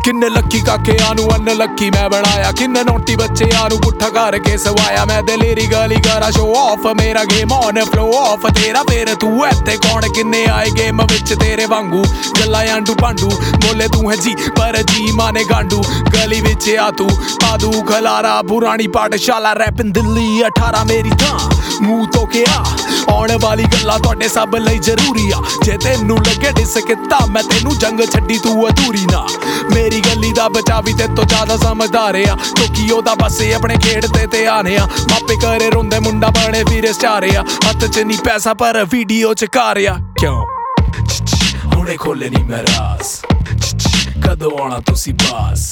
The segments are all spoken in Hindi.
किन्ने लक्की काके आनू अन्न लक्की मैं बनाया, किन्ने नोटी बच्चे आनू पुट्ठा करके सवाया। मैं दिलेरी गली करा शो ऑफ, मेरा गेम ऑन फ्लो ऑफ तेरा फिर तू इत्थे कौन किन्ने आए गेम विच तेरे वांगू गल्ला आंडू पांडू बोले तू है जी पर जी माने गांडू। गली विच आ तू पादू खलारा पुरानी पाठशाला रैपिन दिल्ली 18 मेरी थां मूंह तो क्या आने वाली गल्ला तुहाडे सब लई जरूरी आ। जे तेनू लगे डिस किता मैं तेनू जंग छड्डी तू अधूरी ना। मेरी गली दा बचा भी ते तो ज्यादा समझदार आ, क्योंकि ओदा बसे अपने खेड़ते ते आने आ। मापे करे रोंदे मुंडा बने फिर स्टार आ, हत्थ च नहीं पैसा पर वीडियो च कार आ। क्यों हुणे खोले नी मैं रास, कदों आना तुसी पास,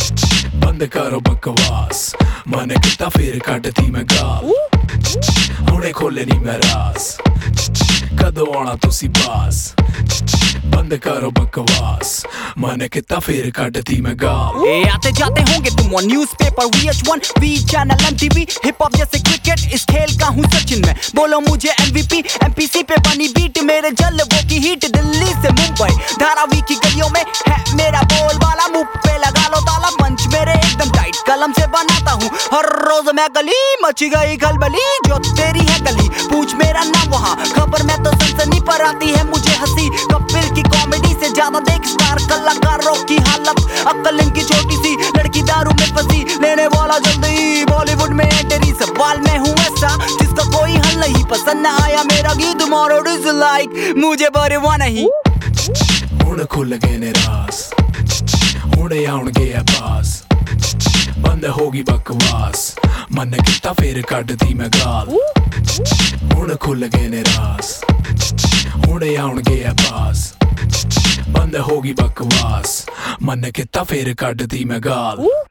बंद करो बकवास मन किता फिर कटदी मैं गाल। हुणे खोले नी मैं रास, कदों आना तुसी पास, बंद करो बकवास मन किता फिर कटदी मैं गाल। आते जाते होंगे तुम on newspaper VH1 V channel MTV hip hop जैसे क्रिकेट इस खेल का हूँ सचिन में। बोलो मुझे MVP MPC पे बनी बीट मेरे जलवों की हीट दिल्ली से मुंबई धारावी की गलियों में है मेरा बोलबाला। मुंह पे लगा लो ताला पंच मेरे एकदम टाइट कलम से बनाता हूँ हर रोज मैं गली मच गई खलबली जो तेरी है गली पूछ मेरा नाम वहाँ खबर में तो सनसनी पर आती है मुझे हंसी। कपिल की कॉमेडी से ज्यादा देख स्टार कलाकारों की हालत अक्ल इनकी छोटी सी लड़की दारू में फंसी लेने वाला जल्दी बॉलीवुड में एंट्री। सवाल मैं हूँ ऐसा जिसका कोई हल नहीं पसंद न आया मेरा गीत मारो डिसलाइक मुझे परवाह नहीं। हुण खुल गए ने रास हुणे आउणगे आ पास बंद होगी बकवास मन किता फिर कटदी मैं गाल। हुण खुल गए ने रास हुणे आउणगे आ पास बंद होगी बकवास मन किता फिर कटदी मैं गाल।